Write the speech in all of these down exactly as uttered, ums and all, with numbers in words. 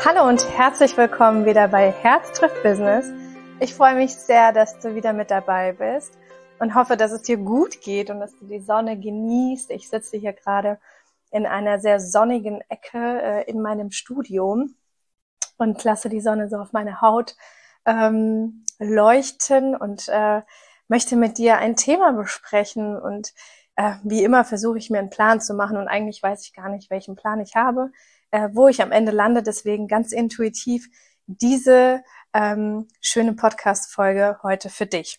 Hallo und herzlich willkommen wieder bei Herz trifft Business. Ich freue mich sehr, dass du wieder mit dabei bist und hoffe, dass es dir gut geht und dass du die Sonne genießt. Ich sitze hier gerade in einer sehr sonnigen Ecke äh, in meinem Studio und lasse die Sonne so auf meine Haut ähm, leuchten und äh, möchte mit dir ein Thema besprechen. Und äh, wie immer versuche ich mir einen Plan zu machen und eigentlich weiß ich gar nicht, welchen Plan ich habe, äh, wo ich am Ende lande. Deswegen ganz intuitiv diese ähm, schöne Podcast-Folge heute für dich.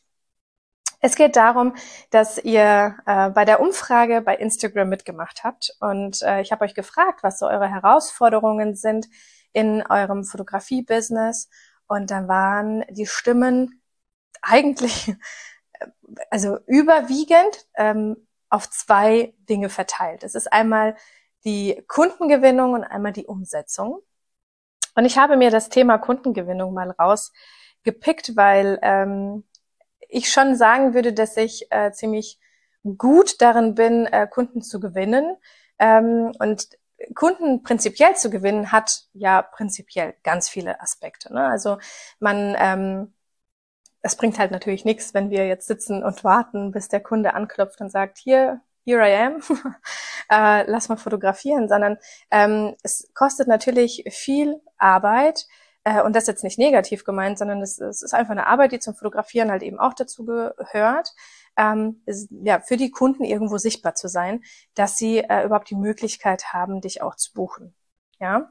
Es geht darum, dass ihr äh, bei der Umfrage bei Instagram mitgemacht habt und äh, ich habe euch gefragt, was so eure Herausforderungen sind in eurem Fotografie-Business, und dann waren die Stimmen eigentlich also überwiegend ähm, auf zwei Dinge verteilt. Es ist einmal die Kundengewinnung und einmal die Umsetzung. Und ich habe mir das Thema Kundengewinnung mal rausgepickt, weil ähm, ich schon sagen würde, dass ich äh, ziemlich gut darin bin, äh, Kunden zu gewinnen. Ähm, und Kunden prinzipiell zu gewinnen hat ja prinzipiell ganz viele Aspekte, ne? Also man, ähm, es bringt halt natürlich nichts, wenn wir jetzt sitzen und warten, bis der Kunde anklopft und sagt, hier, here I am, äh, lass mal fotografieren, sondern ähm, es kostet natürlich viel Arbeit, äh, und das ist jetzt nicht negativ gemeint, sondern es, es ist einfach eine Arbeit, die zum Fotografieren halt eben auch dazu gehört, ähm, ist, ja, für die Kunden irgendwo sichtbar zu sein, dass sie äh, überhaupt die Möglichkeit haben, dich auch zu buchen. Ja.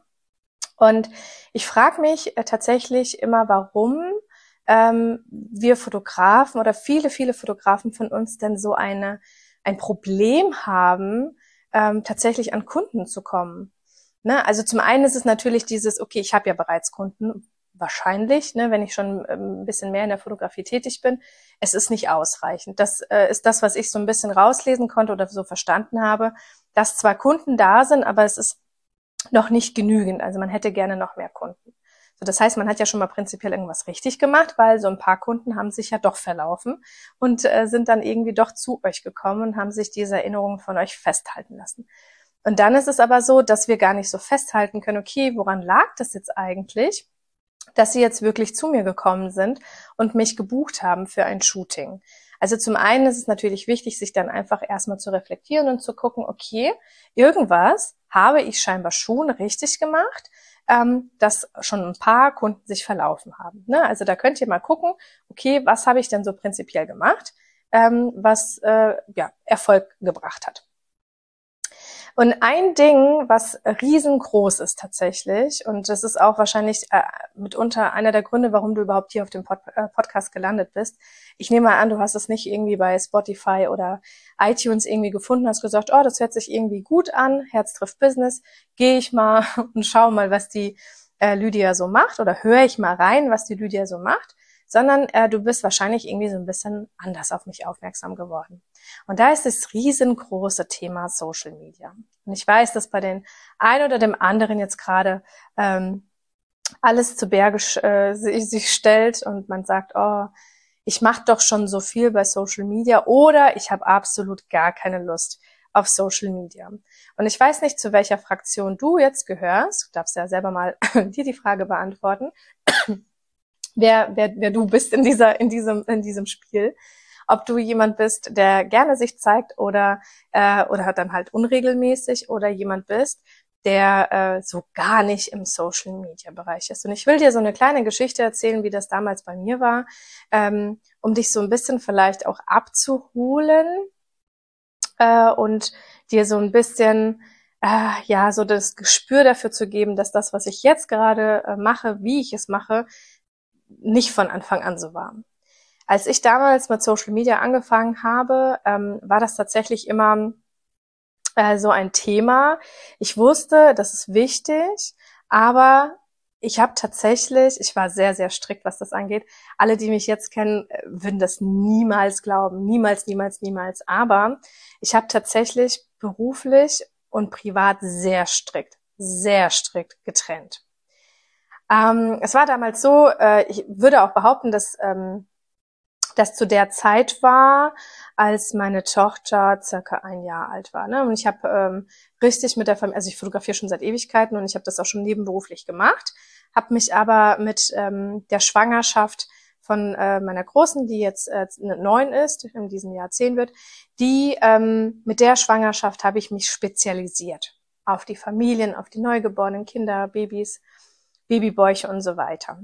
Und ich frage mich äh, tatsächlich immer, warum ähm, wir Fotografen oder viele, viele Fotografen von uns denn so eine ein Problem haben, ähm, tatsächlich an Kunden zu kommen. Ne? Also zum einen ist es natürlich dieses, okay, ich habe ja bereits Kunden, wahrscheinlich, ne, wenn ich schon ähm, ein bisschen mehr in der Fotografie tätig bin. Es ist nicht ausreichend. Das äh, ist das, was ich so ein bisschen rauslesen konnte oder so verstanden habe, dass zwar Kunden da sind, aber es ist noch nicht genügend. Also man hätte gerne noch mehr Kunden. So, das heißt, man hat ja schon mal prinzipiell irgendwas richtig gemacht, weil so ein paar Kunden haben sich ja doch verlaufen und äh, sind dann irgendwie doch zu euch gekommen und haben sich diese Erinnerungen von euch festhalten lassen. Und dann ist es aber so, dass wir gar nicht so festhalten können, okay, woran lag das jetzt eigentlich, dass sie jetzt wirklich zu mir gekommen sind und mich gebucht haben für ein Shooting. Also zum einen ist es natürlich wichtig, sich dann einfach erstmal zu reflektieren und zu gucken, okay, irgendwas habe ich scheinbar schon richtig gemacht, ähm, dass schon ein paar Kunden sich verlaufen haben. Ne? Also da könnt ihr mal gucken, okay, was habe ich denn so prinzipiell gemacht, ähm, was äh, ja, Erfolg gebracht hat. Und ein Ding, was riesengroß ist tatsächlich, und das ist auch wahrscheinlich äh, mitunter einer der Gründe, warum du überhaupt hier auf dem Pod äh, Podcast gelandet bist. Ich nehme mal an, du hast es nicht irgendwie bei Spotify oder iTunes irgendwie gefunden, hast gesagt, oh, das hört sich irgendwie gut an, Herz trifft Business, gehe ich mal und schau mal, was die äh, Lydia so macht, oder höre ich mal rein, was die Lydia so macht, sondern äh, du bist wahrscheinlich irgendwie so ein bisschen anders auf mich aufmerksam geworden. Und da ist das riesengroße Thema Social Media. Und ich weiß, dass bei den einen oder dem anderen jetzt gerade ähm, alles zu Berge äh, sich stellt und man sagt, oh, ich mache doch schon so viel bei Social Media oder ich habe absolut gar keine Lust auf Social Media. Und ich weiß nicht, zu welcher Fraktion du jetzt gehörst. Du darfst ja selber mal dir die Frage beantworten, wer, wer, wer du bist in dieser, in diesem, in diesem Spiel. Ob du jemand bist, der gerne sich zeigt oder äh, oder halt dann halt unregelmäßig, oder jemand bist, der äh, so gar nicht im Social Media Bereich ist. Und ich will dir so eine kleine Geschichte erzählen, wie das damals bei mir war, ähm, um dich so ein bisschen vielleicht auch abzuholen äh, und dir so ein bisschen äh, ja so das Gespür dafür zu geben, dass das, was ich jetzt gerade äh, mache, wie ich es mache, nicht von Anfang an so war. Als ich damals mit Social Media angefangen habe, ähm, war das tatsächlich immer äh, so ein Thema. Ich wusste, das ist wichtig, aber ich habe tatsächlich, ich war sehr, sehr strikt, was das angeht. Alle, die mich jetzt kennen, würden das niemals glauben. Niemals, niemals, niemals. Aber ich habe tatsächlich beruflich und privat sehr strikt, sehr strikt getrennt. Ähm, es war damals so, äh, ich würde auch behaupten, dass ähm, das zu der Zeit war, als meine Tochter circa ein Jahr alt war. Ne? Und ich habe ähm, richtig mit der Familie, also ich fotografiere schon seit Ewigkeiten und ich habe das auch schon nebenberuflich gemacht, habe mich aber mit ähm, der Schwangerschaft von äh, meiner Großen, die jetzt äh, neun ist, in diesem Jahr zehn wird, die ähm, mit der Schwangerschaft habe ich mich spezialisiert auf die Familien, auf die neugeborenen Kinder, Babys, Babybäuche und so weiter.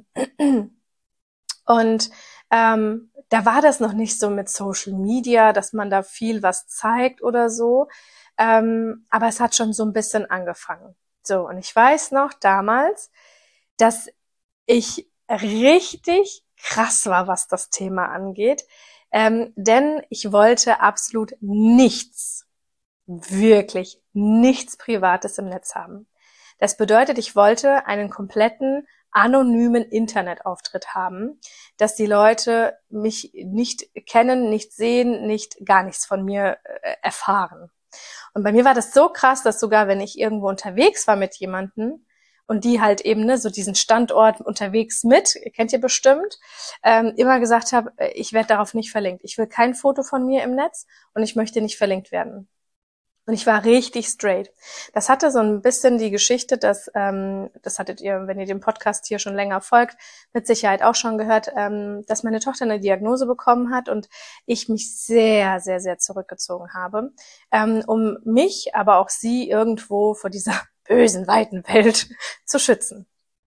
Und ähm, da war das noch nicht so mit Social Media, dass man da viel was zeigt oder so. Ähm, aber es hat schon so ein bisschen angefangen. So, und ich weiß noch damals, dass ich richtig krass war, was das Thema angeht. Ähm, denn ich wollte absolut nichts, wirklich nichts Privates im Netz haben. Das bedeutet, ich wollte einen kompletten anonymen Internetauftritt haben, dass die Leute mich nicht kennen, nicht sehen, nicht gar nichts von mir äh, erfahren. Und bei mir war das so krass, dass sogar wenn ich irgendwo unterwegs war mit jemandem und die halt eben ne, so diesen Standort unterwegs mit, kennt ihr bestimmt, ähm, immer gesagt habe, ich werde darauf nicht verlinkt. Ich will kein Foto von mir im Netz und ich möchte nicht verlinkt werden. Und ich war richtig straight. Das hatte so ein bisschen die Geschichte, dass, ähm, das hattet ihr, wenn ihr dem Podcast hier schon länger folgt, mit Sicherheit auch schon gehört, ähm, dass meine Tochter eine Diagnose bekommen hat und ich mich sehr, sehr, sehr zurückgezogen habe, ähm, um mich, aber auch sie irgendwo vor dieser bösen, weiten Welt zu schützen.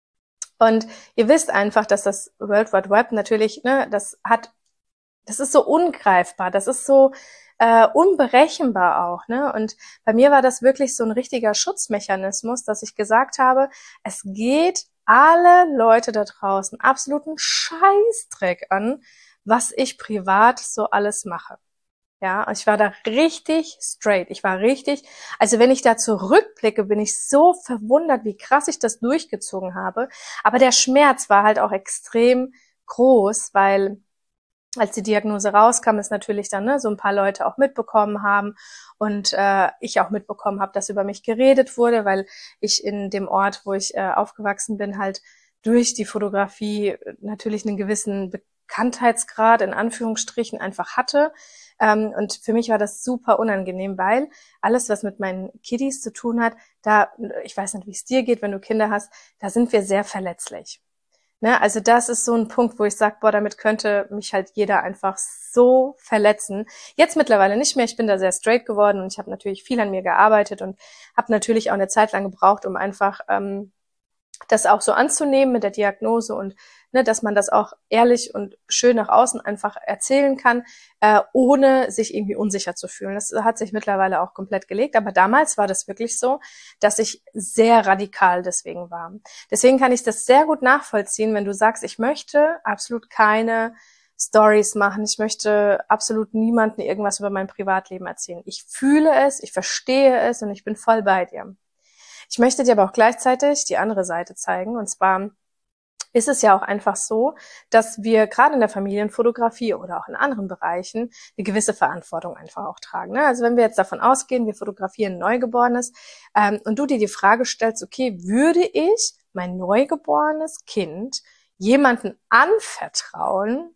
Und ihr wisst einfach, dass das World Wide Web natürlich, ne, das hat, das ist so ungreifbar, das ist so äh, unberechenbar auch, ne? Und bei mir war das wirklich so ein richtiger Schutzmechanismus, dass ich gesagt habe, es geht alle Leute da draußen absoluten Scheißdreck an, was ich privat so alles mache. Ja, ich war da richtig straight. Ich war richtig, also wenn ich da zurückblicke, bin ich so verwundert, wie krass ich das durchgezogen habe. Aber der Schmerz war halt auch extrem groß, weil als die Diagnose rauskam, ist natürlich dann ne, so ein paar Leute auch mitbekommen haben und äh, ich auch mitbekommen habe, dass über mich geredet wurde, weil ich in dem Ort, wo ich äh, aufgewachsen bin, halt durch die Fotografie natürlich einen gewissen Bekanntheitsgrad in Anführungsstrichen einfach hatte. Ähm, und für mich war das super unangenehm, weil alles, was mit meinen Kiddies zu tun hat, da, ich weiß nicht, wie es dir geht, wenn du Kinder hast, da sind wir sehr verletzlich. Ne, also das ist so ein Punkt, wo ich sage, boah, damit könnte mich halt jeder einfach so verletzen. Jetzt mittlerweile nicht mehr. Ich bin da sehr straight geworden und ich habe natürlich viel an mir gearbeitet und habe natürlich auch eine Zeit lang gebraucht, um einfach ähm, das auch so anzunehmen mit der Diagnose und ne, dass man das auch ehrlich und schön nach außen einfach erzählen kann, äh, ohne sich irgendwie unsicher zu fühlen. Das hat sich mittlerweile auch komplett gelegt, aber damals war das wirklich so, dass ich sehr radikal deswegen war. Deswegen kann ich das sehr gut nachvollziehen, wenn du sagst, ich möchte absolut keine Stories machen, ich möchte absolut niemandem irgendwas über mein Privatleben erzählen. Ich fühle es, ich verstehe es und ich bin voll bei dir. Ich möchte dir aber auch gleichzeitig die andere Seite zeigen. Und zwar ist es ja auch einfach so, dass wir gerade in der Familienfotografie oder auch in anderen Bereichen eine gewisse Verantwortung einfach auch tragen. Ne? Also wenn wir jetzt davon ausgehen, wir fotografieren ein Neugeborenes ähm, und du dir die Frage stellst, okay, würde ich mein neugeborenes Kind jemanden anvertrauen,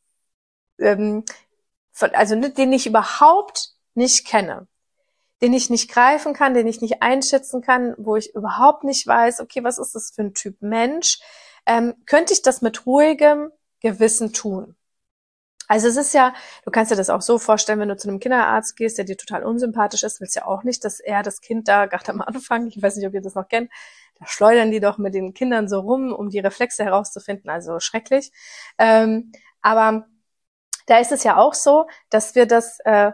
ähm, von, also den ich überhaupt nicht kenne, den ich nicht greifen kann, den ich nicht einschätzen kann, wo ich überhaupt nicht weiß, okay, was ist das für ein Typ Mensch, ähm, könnte ich das mit ruhigem Gewissen tun? Also es ist ja, du kannst dir das auch so vorstellen, wenn du zu einem Kinderarzt gehst, der dir total unsympathisch ist, willst ja auch nicht, dass er das Kind da gerade am Anfang, ich weiß nicht, ob ihr das noch kennt, da schleudern die doch mit den Kindern so rum, um die Reflexe herauszufinden, also schrecklich. Ähm, aber da ist es ja auch so, dass wir das äh,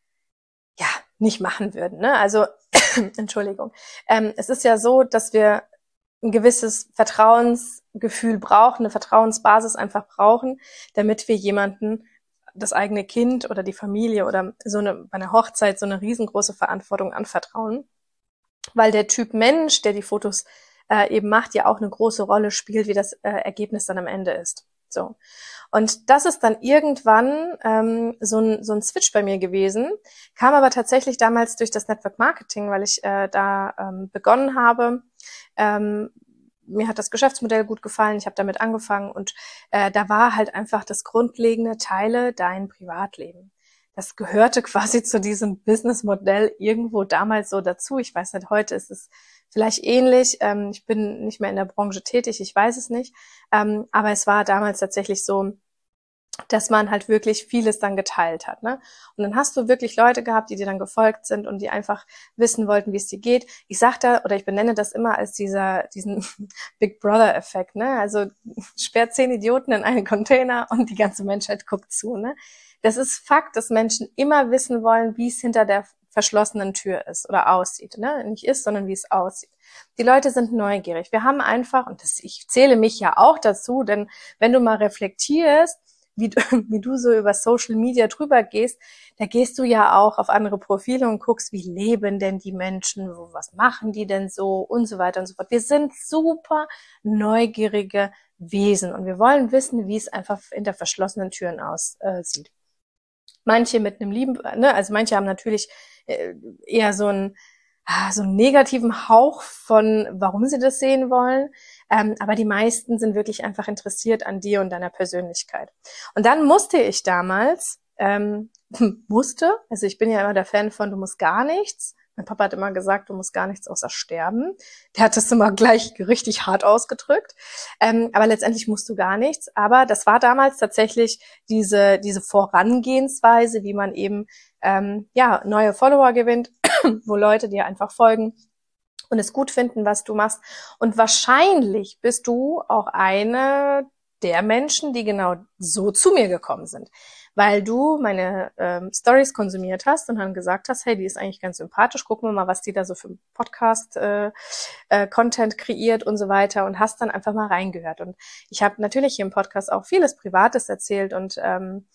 ja nicht machen würden. Ne? Also, Entschuldigung. Ähm, es ist ja so, dass wir ein gewisses Vertrauensgefühl brauchen, eine Vertrauensbasis einfach brauchen, damit wir jemanden, das eigene Kind oder die Familie oder so eine, bei einer Hochzeit so eine riesengroße Verantwortung anvertrauen. Weil der Typ Mensch, der die Fotos äh, eben macht, ja auch eine große Rolle spielt, wie das äh, Ergebnis dann am Ende ist. So. Und das ist dann irgendwann ähm, so ein so ein Switch bei mir gewesen, kam aber tatsächlich damals durch das Network Marketing, weil ich äh, da ähm, begonnen habe, ähm, mir hat das Geschäftsmodell gut gefallen, ich habe damit angefangen und äh, da war halt einfach das grundlegende, teile dein Privatleben. Das gehörte quasi zu diesem Businessmodell irgendwo damals so dazu. Ich weiß nicht, heute ist es vielleicht ähnlich. Ähm, ich bin nicht mehr in der Branche tätig, ich weiß es nicht. Ähm, aber es war damals tatsächlich so, dass man halt wirklich vieles dann geteilt hat, ne? Und dann hast du wirklich Leute gehabt, die dir dann gefolgt sind und die einfach wissen wollten, wie es dir geht. Ich sag da, oder ich benenne das immer als dieser, diesen Big Brother Effekt, ne? Also, sperrt zehn Idioten in einen Container und die ganze Menschheit guckt zu, ne? Das ist Fakt, dass Menschen immer wissen wollen, wie es hinter der verschlossenen Tür ist oder aussieht, ne? Nicht ist, sondern wie es aussieht. Die Leute sind neugierig. Wir haben einfach, und das, ich zähle mich ja auch dazu, denn wenn du mal reflektierst, wie du, wie du so über Social Media drüber gehst, da gehst du ja auch auf andere Profile und guckst, wie leben denn die Menschen, was machen die denn so und so weiter und so fort. Wir sind super neugierige Wesen und wir wollen wissen, wie es einfach hinter verschlossenen Türen aussieht. Manche mit einem lieben, ne, also manche haben natürlich äh, eher so einen, so einen negativen Hauch von, warum sie das sehen wollen. Ähm, aber die meisten sind wirklich einfach interessiert an dir und deiner Persönlichkeit. Und dann musste ich damals, ähm, musste, also ich bin ja immer der Fan von, du musst gar nichts. Mein Papa hat immer gesagt, du musst gar nichts außer sterben. Der hat das immer gleich richtig hart ausgedrückt. Ähm, aber letztendlich musst du gar nichts. Aber das war damals tatsächlich diese, diese Vorangehensweise, wie man eben ähm, ja neue Follower gewinnt, wo Leute dir einfach folgen und es gut finden, was du machst. Und wahrscheinlich bist du auch eine der Menschen, die genau so zu mir gekommen sind, weil du meine ähm, Stories konsumiert hast und dann gesagt hast, hey, die ist eigentlich ganz sympathisch, gucken wir mal, was die da so für Podcast äh, äh, Content kreiert und so weiter und hast dann einfach mal reingehört. Und ich habe natürlich hier im Podcast auch vieles Privates erzählt und ähm,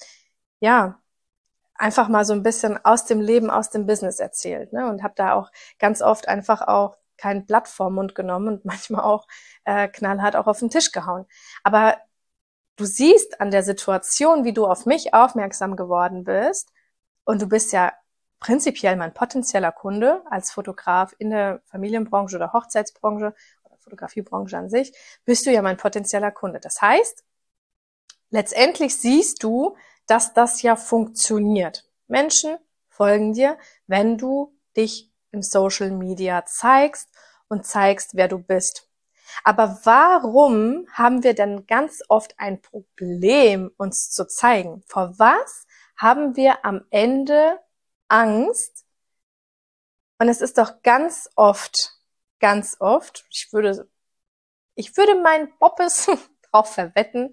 ja, einfach mal so ein bisschen aus dem Leben, aus dem Business erzählt, ne? Und habe da auch ganz oft einfach auch kein Blatt vorm Mund genommen und manchmal auch äh, knallhart auch auf den Tisch gehauen. Aber du siehst an der Situation, wie du auf mich aufmerksam geworden bist, und du bist ja prinzipiell mein potenzieller Kunde als Fotograf in der Familienbranche oder Hochzeitsbranche oder Fotografiebranche an sich, bist du ja mein potenzieller Kunde. Das heißt, letztendlich siehst du, dass das ja funktioniert. Menschen folgen dir, wenn du dich im Social Media zeigst und zeigst, wer du bist. Aber warum haben wir denn ganz oft ein Problem, uns zu zeigen? Vor was haben wir am Ende Angst? Und es ist doch ganz oft, ganz oft, ich würde, ich würde meinen Boppes drauf verwetten,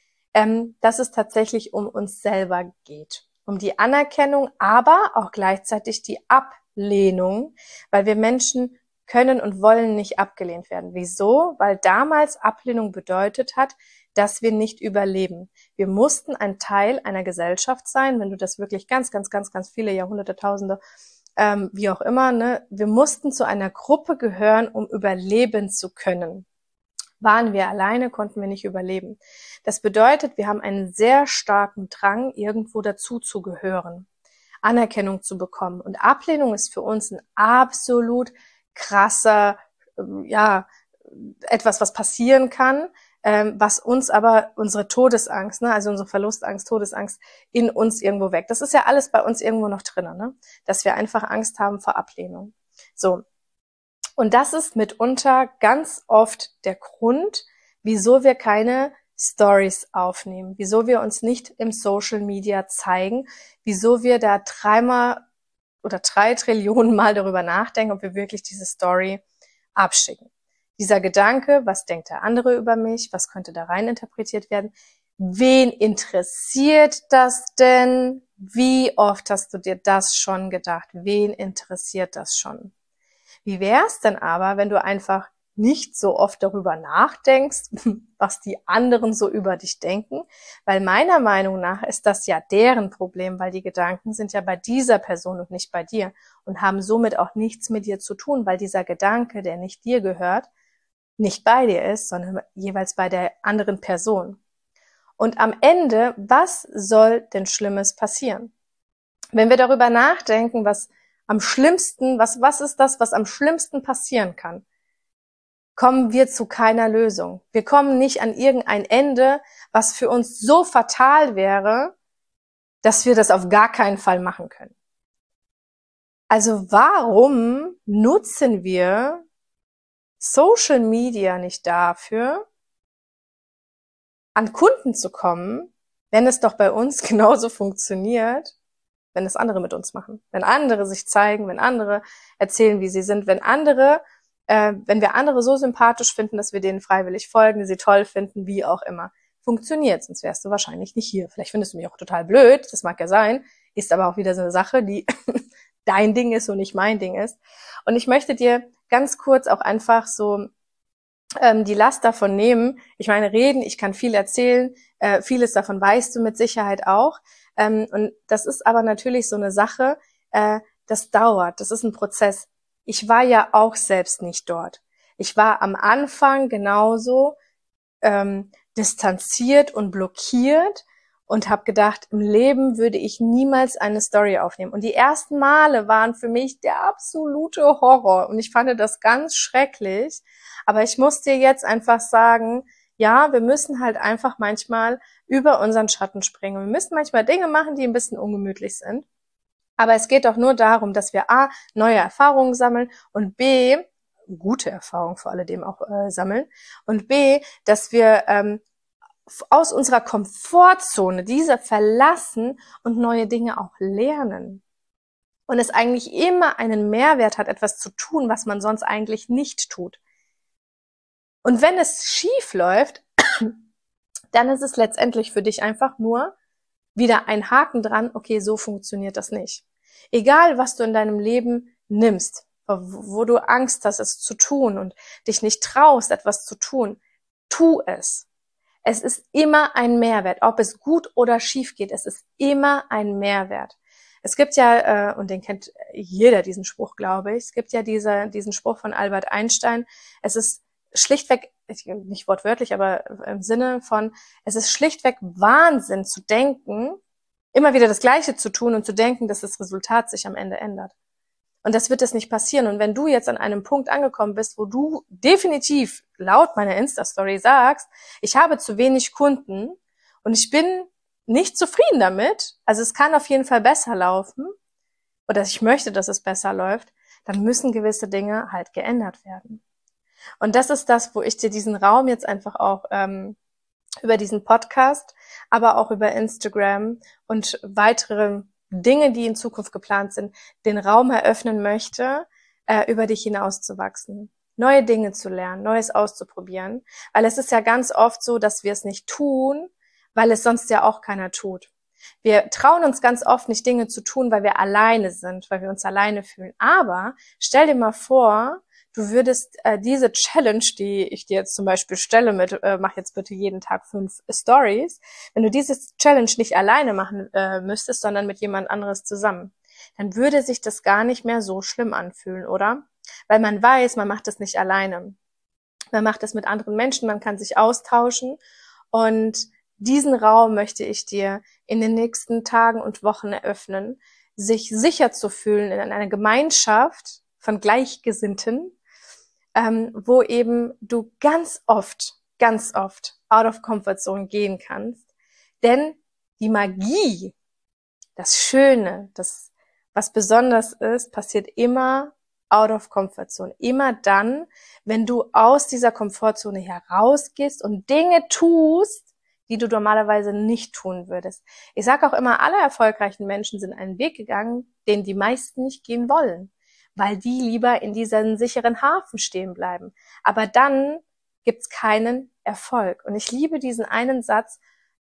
ähm, dass es tatsächlich um uns selber geht. Um die Anerkennung, aber auch gleichzeitig die Ablehnung, weil wir Menschen können und wollen nicht abgelehnt werden. Wieso? Weil damals Ablehnung bedeutet hat, dass wir nicht überleben. Wir mussten ein Teil einer Gesellschaft sein, wenn du das wirklich ganz, ganz, ganz, ganz viele Jahrhunderte, Tausende, ähm, wie auch immer, ne? Wir mussten zu einer Gruppe gehören, um überleben zu können. Waren wir alleine, konnten wir nicht überleben. Das bedeutet, wir haben einen sehr starken Drang, irgendwo dazu zu gehören, Anerkennung zu bekommen. Und Ablehnung ist für uns ein absolut krasser, ja, etwas, was passieren kann, ähm, was uns aber unsere Todesangst, ne, also unsere Verlustangst, Todesangst in uns irgendwo weg. Das ist ja alles bei uns irgendwo noch drinnen, ne, dass wir einfach Angst haben vor Ablehnung. So. Und das ist mitunter ganz oft der Grund, wieso wir keine Stories aufnehmen, wieso wir uns nicht im Social Media zeigen, wieso wir da dreimal oder drei Trillionen Mal darüber nachdenken, ob wir wirklich diese Story abschicken. Dieser Gedanke, was denkt der andere über mich, was könnte da rein interpretiert werden, wen interessiert das denn? Wie oft hast du dir das schon gedacht? Wen interessiert das schon? Wie wär's denn aber, wenn du einfach nicht so oft darüber nachdenkst, was die anderen so über dich denken? Weil meiner Meinung nach ist das ja deren Problem, weil die Gedanken sind ja bei dieser Person und nicht bei dir und haben somit auch nichts mit dir zu tun, weil dieser Gedanke, der nicht dir gehört, nicht bei dir ist, sondern jeweils bei der anderen Person. Und am Ende, was soll denn Schlimmes passieren? Wenn wir darüber nachdenken, was am schlimmsten, was, was ist das, was am schlimmsten passieren kann? kommen wir zu keiner Lösung. Wir kommen nicht an irgendein Ende, was für uns so fatal wäre, dass wir das auf gar keinen Fall machen können. Also warum nutzen wir Social Media nicht dafür, an Kunden zu kommen, wenn es doch bei uns genauso funktioniert, wenn es andere mit uns machen, wenn andere sich zeigen, wenn andere erzählen, wie sie sind, wenn andere, äh, wenn wir andere so sympathisch finden, dass wir denen freiwillig folgen, sie toll finden, wie auch immer. Funktioniert, sonst wärst du wahrscheinlich nicht hier. Vielleicht findest du mich auch total blöd, das mag ja sein, ist aber auch wieder so eine Sache, die dein Ding ist und nicht mein Ding ist. Und ich möchte dir ganz kurz auch einfach so ähm, die Last davon nehmen. Ich meine, reden, ich kann viel erzählen, äh, vieles davon weißt du mit Sicherheit auch. Ähm, und das ist aber natürlich so eine Sache, äh, das dauert, das ist ein Prozess. Ich war ja auch selbst nicht dort. Ich war am Anfang genauso ähm, distanziert und blockiert und habe gedacht, im Leben würde ich niemals eine Story aufnehmen. Und die ersten Male waren für mich der absolute Horror und ich fand das ganz schrecklich. Aber ich muss dir jetzt einfach sagen, ja, wir müssen halt einfach manchmal über unseren Schatten springen. Wir müssen manchmal Dinge machen, die ein bisschen ungemütlich sind. Aber es geht doch nur darum, dass wir A, neue Erfahrungen sammeln und B, gute Erfahrungen vor alledem auch äh, sammeln und B, dass wir ähm, aus unserer Komfortzone diese verlassen und neue Dinge auch lernen. Und es eigentlich immer einen Mehrwert hat, etwas zu tun, was man sonst eigentlich nicht tut. Und wenn es schief läuft, dann ist es letztendlich für dich einfach nur wieder ein Haken dran, okay, so funktioniert das nicht. Egal, was du in deinem Leben nimmst, wo du Angst hast, es zu tun und dich nicht traust, etwas zu tun, tu es. Es ist immer ein Mehrwert, ob es gut oder schief geht, es ist immer ein Mehrwert. Es gibt ja, äh, und den kennt jeder, diesen Spruch, glaube ich, es gibt ja diese, diesen Spruch von Albert Einstein, es ist schlichtweg, nicht wortwörtlich, aber im Sinne von, es ist schlichtweg Wahnsinn zu denken, immer wieder das Gleiche zu tun und zu denken, dass das Resultat sich am Ende ändert. Und das wird es nicht passieren. Und wenn du jetzt an einem Punkt angekommen bist, wo du definitiv laut meiner Insta-Story sagst, ich habe zu wenig Kunden und ich bin nicht zufrieden damit, also es kann auf jeden Fall besser laufen oder ich möchte, dass es besser läuft, dann müssen gewisse Dinge halt geändert werden. Und das ist das, wo ich dir diesen Raum jetzt einfach auch ähm, über diesen Podcast, aber auch über Instagram und weitere Dinge, die in Zukunft geplant sind, den Raum eröffnen möchte, äh, über dich hinauszuwachsen, neue Dinge zu lernen, Neues auszuprobieren, weil es ist ja ganz oft so, dass wir es nicht tun, weil es sonst ja auch keiner tut. Wir trauen uns ganz oft nicht Dinge zu tun, weil wir alleine sind, weil wir uns alleine fühlen. Aber stell dir mal vor, du würdest äh, diese Challenge, die ich dir jetzt zum Beispiel stelle mit, äh, mach jetzt bitte jeden Tag fünf Stories, wenn du diese Challenge nicht alleine machen äh, müsstest, sondern mit jemand anderes zusammen, dann würde sich das gar nicht mehr so schlimm anfühlen, oder? Weil man weiß, man macht das nicht alleine. Man macht das mit anderen Menschen, man kann sich austauschen und diesen Raum möchte ich dir in den nächsten Tagen und Wochen eröffnen, sich sicher zu fühlen in einer Gemeinschaft von Gleichgesinnten, ähm, wo eben du ganz oft, ganz oft out of comfort zone gehen kannst. Denn die Magie, das Schöne, das, was besonders ist, passiert immer out of comfort zone. Immer dann, wenn du aus dieser Komfortzone herausgehst und Dinge tust, die du normalerweise nicht tun würdest. Ich sage auch immer, alle erfolgreichen Menschen sind einen Weg gegangen, den die meisten nicht gehen wollen, weil die lieber in diesem sicheren Hafen stehen bleiben. Aber dann gibt's keinen Erfolg. Und ich liebe diesen einen Satz,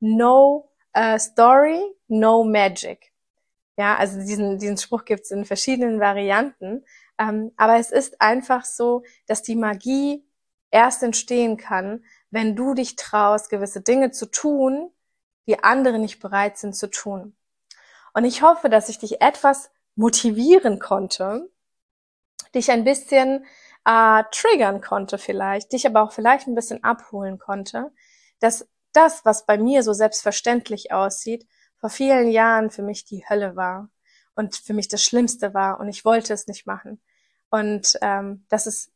no uh, story, no magic. Ja, also diesen, diesen Spruch gibt's in verschiedenen Varianten. Ähm, aber es ist einfach so, dass die Magie erst entstehen kann, wenn du dich traust, gewisse Dinge zu tun, die andere nicht bereit sind zu tun. Und ich hoffe, dass ich dich etwas motivieren konnte, dich ein bisschen äh, triggern konnte vielleicht, dich aber auch vielleicht ein bisschen abholen konnte, dass das, was bei mir so selbstverständlich aussieht, vor vielen Jahren für mich die Hölle war und für mich das Schlimmste war und ich wollte es nicht machen. Und ähm, dass es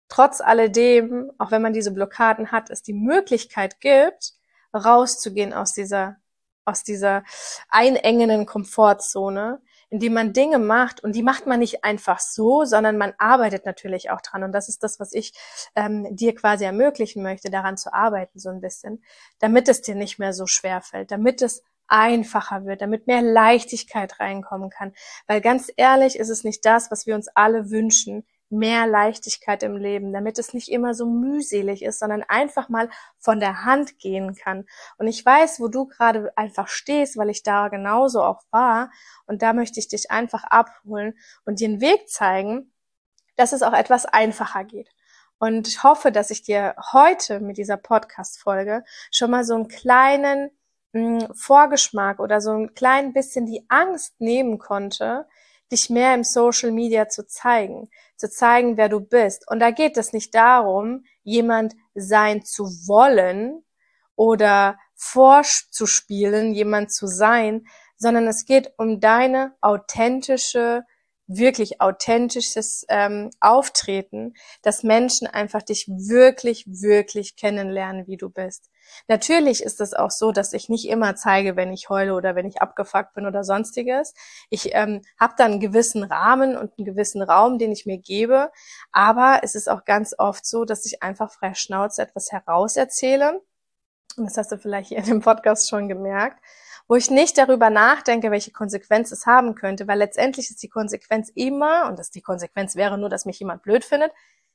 trotz alledem, auch wenn man diese Blockaden hat, es die Möglichkeit gibt, rauszugehen aus dieser, aus dieser einengenden Komfortzone, indem man Dinge macht, und die macht man nicht einfach so, sondern man arbeitet natürlich auch dran. Und das ist das, was ich ähm, dir quasi ermöglichen möchte, daran zu arbeiten so ein bisschen, damit es dir nicht mehr so schwer fällt, damit es einfacher wird, damit mehr Leichtigkeit reinkommen kann. Weil ganz ehrlich ist es nicht das, was wir uns alle wünschen, mehr Leichtigkeit im Leben, damit es nicht immer so mühselig ist, sondern einfach mal von der Hand gehen kann. Und ich weiß, wo du gerade einfach stehst, weil ich da genauso auch war. Und da möchte ich dich einfach abholen und dir einen Weg zeigen, dass es auch etwas einfacher geht. Und ich hoffe, dass ich dir heute mit dieser Podcast-Folge schon mal so einen kleinen mh, Vorgeschmack oder so ein klein bisschen die Angst nehmen konnte, dich mehr im Social Media zu zeigen, zu zeigen, wer du bist. Und da geht es nicht darum, jemand sein zu wollen oder vorzuspielen, jemand zu sein, sondern es geht um deine authentische, wirklich authentisches ähm, Auftreten, dass Menschen einfach dich wirklich, wirklich kennenlernen, wie du bist. Natürlich ist es auch so, dass ich nicht immer zeige, wenn ich heule oder wenn ich abgefuckt bin oder sonstiges. Ich ähm, habe dann einen gewissen Rahmen und einen gewissen Raum, den ich mir gebe, aber es ist auch ganz oft so, dass ich einfach frei Schnauze etwas herauserzähle. Und das hast du vielleicht hier in dem Podcast schon gemerkt, wo ich nicht darüber nachdenke, welche Konsequenz es haben könnte, weil letztendlich ist die Konsequenz immer, und das die Konsequenz wäre nur, dass mich jemand blöd findet,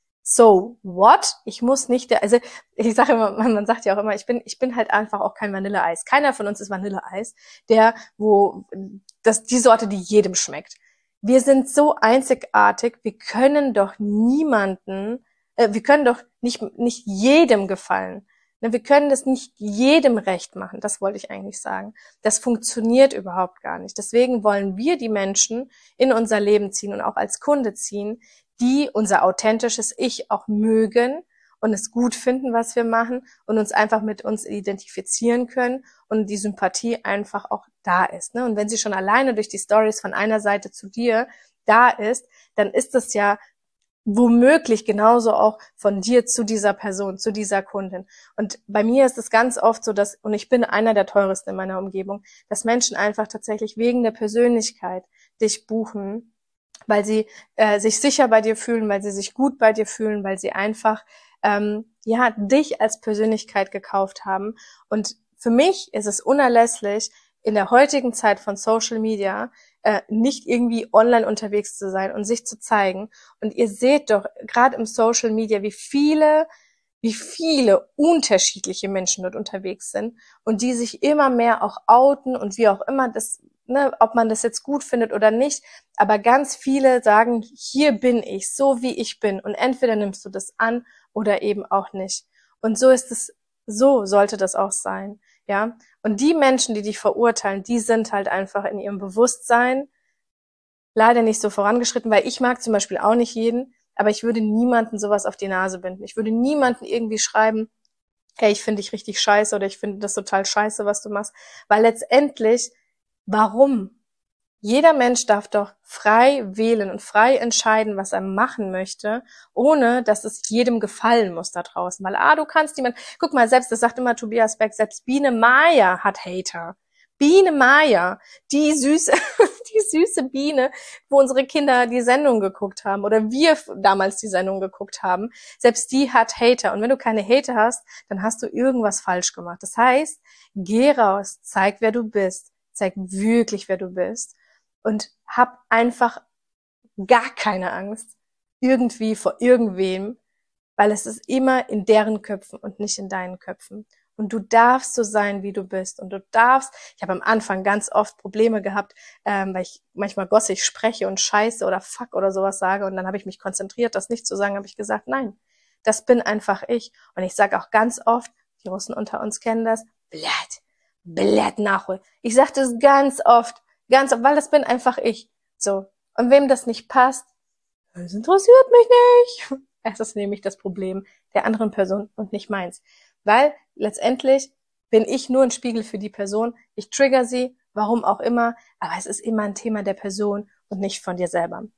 so what? Ich muss nicht, der, also ich sage immer, man, man sagt ja auch immer, ich bin, ich bin halt einfach auch kein Vanilleeis. Keiner von uns ist Vanilleeis, der, wo, das, die Sorte, die jedem schmeckt. Wir sind so einzigartig, wir können doch niemanden, äh, wir können doch nicht, nicht jedem gefallen. Wir können das nicht jedem recht machen, das wollte ich eigentlich sagen. Das funktioniert überhaupt gar nicht. Deswegen wollen wir die Menschen in unser Leben ziehen und auch als Kunde ziehen, die unser authentisches Ich auch mögen und es gut finden, was wir machen und uns einfach mit uns identifizieren können und die Sympathie einfach auch da ist. Und wenn sie schon alleine durch die Stories von einer Seite zu dir da ist, dann ist es ja womöglich genauso auch von dir zu dieser Person, zu dieser Kundin. Und bei mir ist es ganz oft so, dass, und ich bin einer der teuersten in meiner Umgebung, dass Menschen einfach tatsächlich wegen der Persönlichkeit dich buchen, weil sie äh, sich sicher bei dir fühlen, weil sie sich gut bei dir fühlen, weil sie einfach ähm, ja dich als Persönlichkeit gekauft haben. Und für mich ist es unerlässlich, in der heutigen Zeit von Social Media äh, nicht irgendwie online unterwegs zu sein und sich zu zeigen. Und ihr seht doch gerade im Social Media, wie viele, wie viele unterschiedliche Menschen dort unterwegs sind und die sich immer mehr auch outen und wie auch immer das, ne, ob man das jetzt gut findet oder nicht. Aber ganz viele sagen, hier bin ich, so wie ich bin. Und entweder nimmst du das an oder eben auch nicht. Und so ist es, so sollte das auch sein. Ja, und die Menschen, die dich verurteilen, die sind halt einfach in ihrem Bewusstsein leider nicht so vorangeschritten, weil ich mag zum Beispiel auch nicht jeden, aber ich würde niemanden sowas auf die Nase binden. Ich würde niemanden irgendwie schreiben, hey, ich finde dich richtig scheiße oder ich finde das total scheiße, was du machst, weil letztendlich, warum? Jeder Mensch darf doch frei wählen und frei entscheiden, was er machen möchte, ohne dass es jedem gefallen muss da draußen. Weil, ah, du kannst jemand, guck mal, selbst, das sagt immer Tobias Beck, selbst Biene Maya hat Hater. Biene Maya, die süße, die süße Biene, wo unsere Kinder die Sendung geguckt haben oder wir damals die Sendung geguckt haben, selbst die hat Hater. Und wenn du keine Hater hast, dann hast du irgendwas falsch gemacht. Das heißt, geh raus, zeig, wer du bist, zeig wirklich, wer du bist. Und hab einfach gar keine Angst irgendwie vor irgendwem, weil es ist immer in deren Köpfen und nicht in deinen Köpfen. Und du darfst so sein, wie du bist. Und du darfst, ich habe am Anfang ganz oft Probleme gehabt, ähm, weil ich manchmal gossig spreche und Scheiße oder Fuck oder sowas sage. Und dann habe ich mich konzentriert, das nicht zu sagen, habe ich gesagt, nein, das bin einfach ich. Und ich sage auch ganz oft, die Russen unter uns kennen das, Blatt, Blatt nachholen. Ich sage das ganz oft. Ganz, weil das bin einfach ich. So. Und wem das nicht passt, das interessiert mich nicht. Es ist nämlich das Problem der anderen Person und nicht meins. Weil letztendlich bin ich nur ein Spiegel für die Person. Ich trigger sie, warum auch immer, aber es ist immer ein Thema der Person und nicht von dir selber.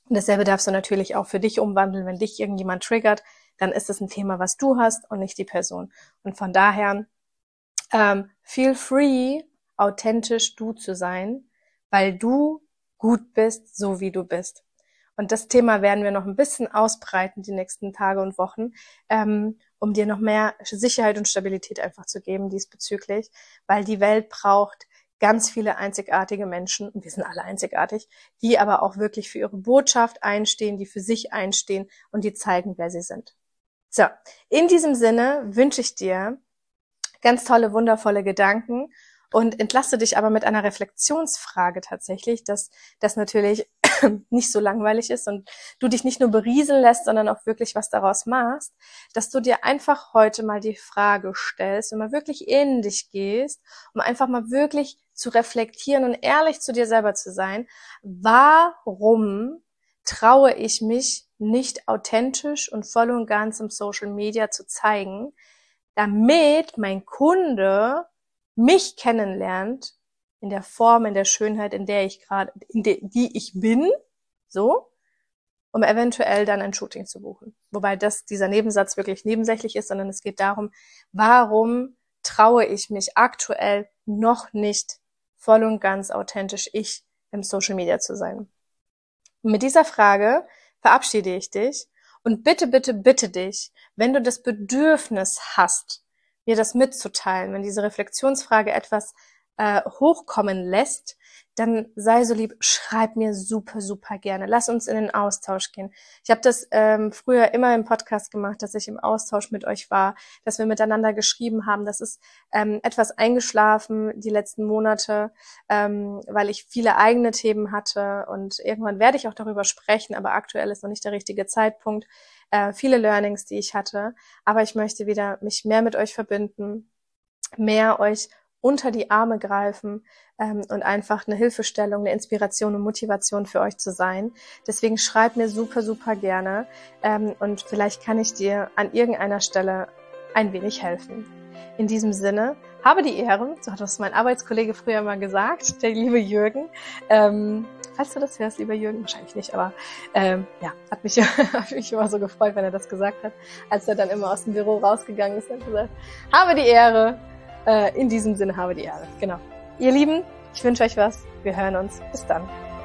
Und dasselbe darfst du natürlich auch für dich umwandeln. Wenn dich irgendjemand triggert, dann ist es ein Thema, was du hast und nicht die Person. Und von daher, ähm, feel free, authentisch du zu sein, weil du gut bist, so wie du bist. Und das Thema werden wir noch ein bisschen ausbreiten die nächsten Tage und Wochen, ähm, um dir noch mehr Sicherheit und Stabilität einfach zu geben diesbezüglich, weil die Welt braucht ganz viele einzigartige Menschen, und wir sind alle einzigartig, die aber auch wirklich für ihre Botschaft einstehen, die für sich einstehen und die zeigen, wer sie sind. So, in diesem Sinne wünsche ich dir ganz tolle, wundervolle Gedanken und entlasse dich aber mit einer Reflexionsfrage tatsächlich, dass das natürlich nicht so langweilig ist und du dich nicht nur berieseln lässt, sondern auch wirklich was daraus machst, dass du dir einfach heute mal die Frage stellst und mal wirklich in dich gehst, um einfach mal wirklich zu reflektieren und ehrlich zu dir selber zu sein. Warum traue ich mich nicht authentisch und voll und ganz im Social Media zu zeigen, damit mein Kunde mich kennenlernt in der Form, in der Schönheit, in der ich gerade, in der, die ich bin, so, um eventuell dann ein Shooting zu buchen. Wobei das, dieser Nebensatz wirklich nebensächlich ist, sondern es geht darum, warum traue ich mich aktuell noch nicht voll und ganz authentisch ich im Social Media zu sein. Und mit dieser Frage verabschiede ich dich und bitte, bitte, bitte dich, wenn du das Bedürfnis hast, mir das mitzuteilen, wenn diese Reflexionsfrage etwas äh, hochkommen lässt, dann sei so lieb, schreib mir super, super gerne. Lass uns in den Austausch gehen. Ich habe das ähm, früher immer im Podcast gemacht, dass ich im Austausch mit euch war, dass wir miteinander geschrieben haben. Das ist ähm, etwas eingeschlafen die letzten Monate, ähm, weil ich viele eigene Themen hatte und irgendwann werde ich auch darüber sprechen, aber aktuell ist noch nicht der richtige Zeitpunkt. Äh, viele Learnings, die ich hatte, aber ich möchte wieder mich mehr mit euch verbinden, mehr euch unter die Arme greifen ähm, und einfach eine Hilfestellung, eine Inspiration und Motivation für euch zu sein. Deswegen schreib mir super, super gerne ähm, und vielleicht kann ich dir an irgendeiner Stelle ein wenig helfen. In diesem Sinne, habe die Ehre, so hat das mein Arbeitskollege früher mal gesagt, der liebe Jürgen. Ähm, falls du das hörst, lieber Jürgen, wahrscheinlich nicht, aber ähm, ja, hat mich, hat mich immer so gefreut, wenn er das gesagt hat, als er dann immer aus dem Büro rausgegangen ist und gesagt, habe die Ehre. In diesem Sinne habe die Ehre. Genau. Ihr Lieben, ich wünsche euch was. Wir hören uns. Bis dann.